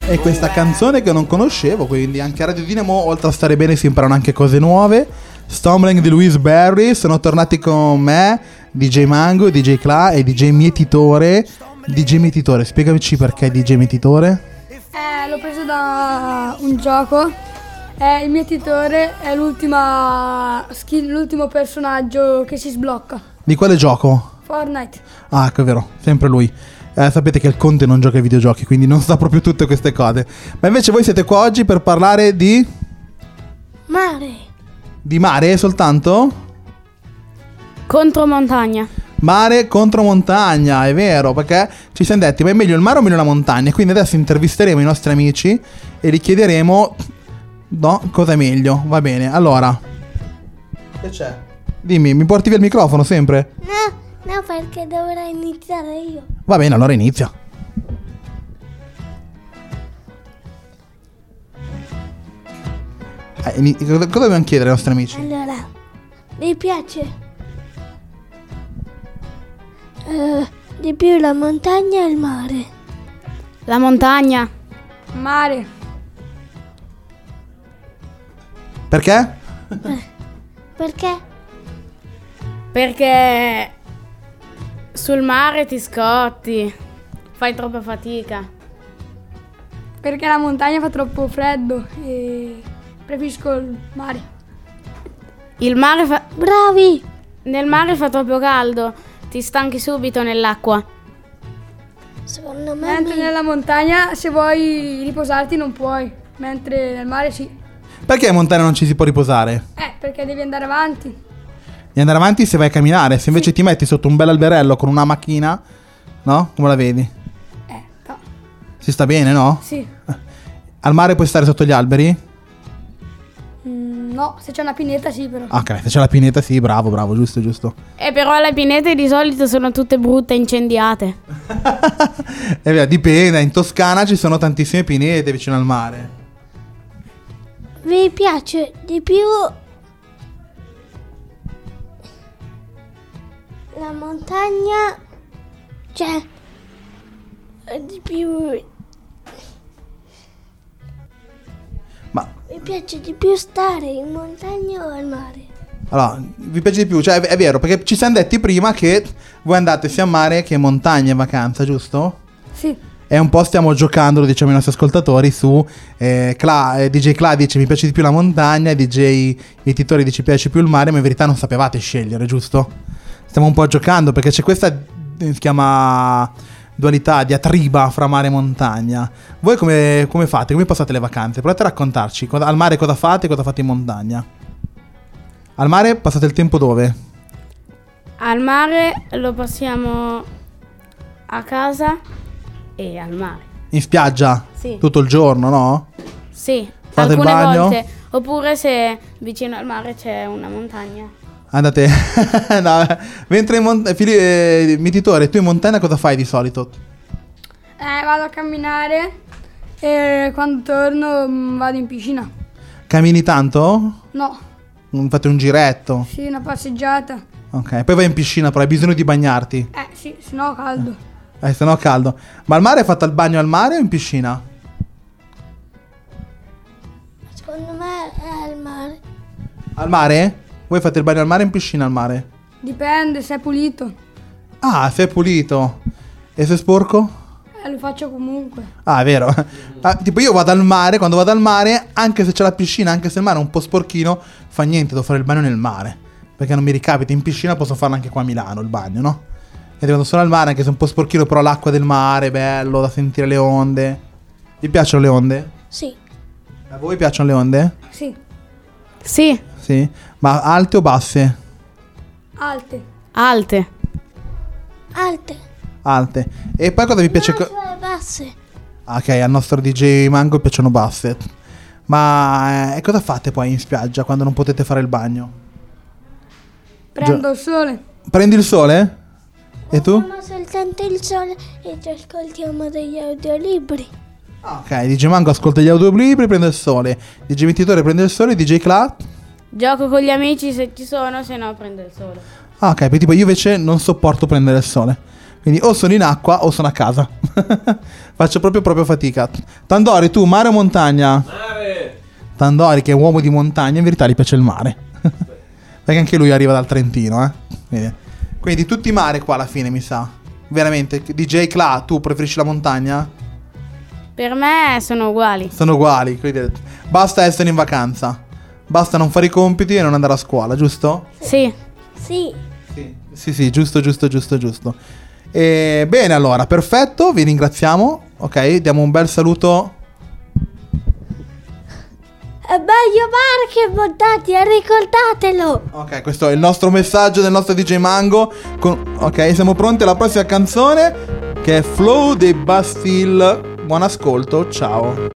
E questa canzone che non conoscevo, quindi anche a Radio Dinamo, oltre a stare bene, si imparano anche cose nuove. Stumbling di Louise Berry. Sono tornati con me, DJ Mango, DJ Cla e DJ Mietitore. DJ Mietitore, spiegamici perché DJ Mietitore. L'ho preso da un gioco. Il Mietitore è l'ultima skill, l'ultimo personaggio che si sblocca. Di quale gioco? Fortnite. Ah, che è vero, sempre lui. Sapete che il Conte non gioca ai videogiochi, quindi non sa proprio tutte queste cose. Ma invece voi siete qua oggi per parlare di... Mare. Di mare soltanto? Contro montagna. Mare contro montagna, è vero, perché ci siamo detti, ma è meglio il mare o meglio la montagna? Quindi adesso intervisteremo i nostri amici e gli chiederemo, no, cosa è meglio. Va bene, allora. Che c'è? Dimmi, mi porti via il microfono sempre? No, perché dovrei iniziare io. Va bene, allora inizia. Cosa dobbiamo chiedere ai nostri amici? Allora, mi piace di più la montagna e il mare? La montagna. Mare. Perché? Perché? Perché sul mare ti scotti, fai troppa fatica. Perché la montagna fa troppo freddo e preferisco il mare. Il mare fa... Bravi! Nel mare fa troppo caldo, ti stanchi subito nell'acqua. Secondo me Mentre nella montagna se vuoi riposarti non puoi, mentre nel mare sì. Perché in montagna non ci si può riposare? Perché devi andare avanti. Devi andare avanti se vai a camminare. Se invece ti metti sotto un bel alberello con una macchina, no? Come la vedi? No. Si sta bene, no? Sì. Al mare puoi stare sotto gli alberi? No, se c'è una pineta sì però. Ok, se c'è la pineta sì, bravo, giusto. E però le pinete di solito sono tutte brutte, incendiate. È vero, dipende. In Toscana ci sono tantissime pinete vicino al mare. vi piace di più la montagna, cioè di più. Ma Mi piace di più stare in montagna o al mare? allora, vi piace di più? Cioè è vero, perché ci siamo detti prima che voi andate sia a mare che in montagna in vacanza, giusto? Sì. E un po' stiamo giocando, lo diciamo ai nostri ascoltatori, su DJ Cla dice mi piace di più la montagna, DJ Mietitore dice mi piace più il mare, ma in verità non sapevate scegliere, giusto? Stiamo un po' giocando perché c'è questa, si chiama dualità, diatriba fra mare e montagna. Voi come fate? Come passate le vacanze? Provate a raccontarci, al mare cosa fate e cosa fate in montagna? Al mare passate il tempo dove? Al mare lo passiamo a casa e al mare. In spiaggia? Sì. Tutto il giorno, no? Sì, Fate il alcune bagno? volte. Oppure se vicino al mare c'è una montagna. Andate no, mentre Mietitore, tu in montagna cosa fai di solito? Vado a camminare e quando torno vado in piscina. Cammini tanto? No, Fate un giretto? sì, una passeggiata. Ok, poi vai in piscina, però hai bisogno di bagnarti. Sì, sennò caldo. Se no caldo. Ma al mare hai fatto il bagno al mare o in piscina? Secondo me è al mare. Al mare? Voi fate il bagno al mare o in piscina al mare? Dipende se è pulito. Ah, se è pulito. E se è sporco? Lo faccio comunque. Ah, è vero. Tipo io vado al mare, quando vado al mare, anche se c'è la piscina, anche se il mare è un po' sporchino, fa niente, devo fare il bagno nel mare. Perché non mi ricapita, in piscina posso farlo anche qua a Milano, il bagno, no? E vado solo al mare, anche se è un po' sporchino, però l'acqua del mare è bello, da sentire le onde. Vi piacciono le onde? Sì. A voi piacciono le onde? Sì, Sì, Sì. Ma alte o basse? alte. alte. Alte. Alte. E poi cosa vi piace? No, cioè basse. Ok, al nostro DJ Mango piacciono basse. Ma cosa fate poi in spiaggia quando non potete fare il bagno? Prendo il sole. Prendi il sole? E tu? Guardiamo soltanto il sole e ci ascoltiamo degli audiolibri. Ok, DJ Mango ascolta gli audiolibri, prende il sole. DJ Mietitore prende il sole, DJ Cla? Gioco con gli amici se ci sono, se no prendo il sole. Ah, ok, poi tipo io invece non sopporto prendere il sole. Quindi o sono in acqua o sono a casa. Faccio proprio fatica. Tandori, tu mare o montagna? Mare! Tandori, che è uomo di montagna, in verità gli piace il mare. Perché anche lui arriva dal Trentino, Quindi tutti mare qua alla fine, mi sa. Veramente. DJ Cla, tu preferisci la montagna? Per me sono uguali. Sono uguali. Quindi basta essere in vacanza. Basta non fare i compiti e non andare a scuola, giusto? Sì. Sì. Sì, giusto. E bene, allora, perfetto, vi ringraziamo. Ok, diamo un bel saluto. È meglio mare che montagna, ricordatelo. Ok, questo è il nostro messaggio del nostro DJ Mango. Ok, siamo pronti alla prossima canzone, che è Flow dei Bastille. Buon ascolto, ciao.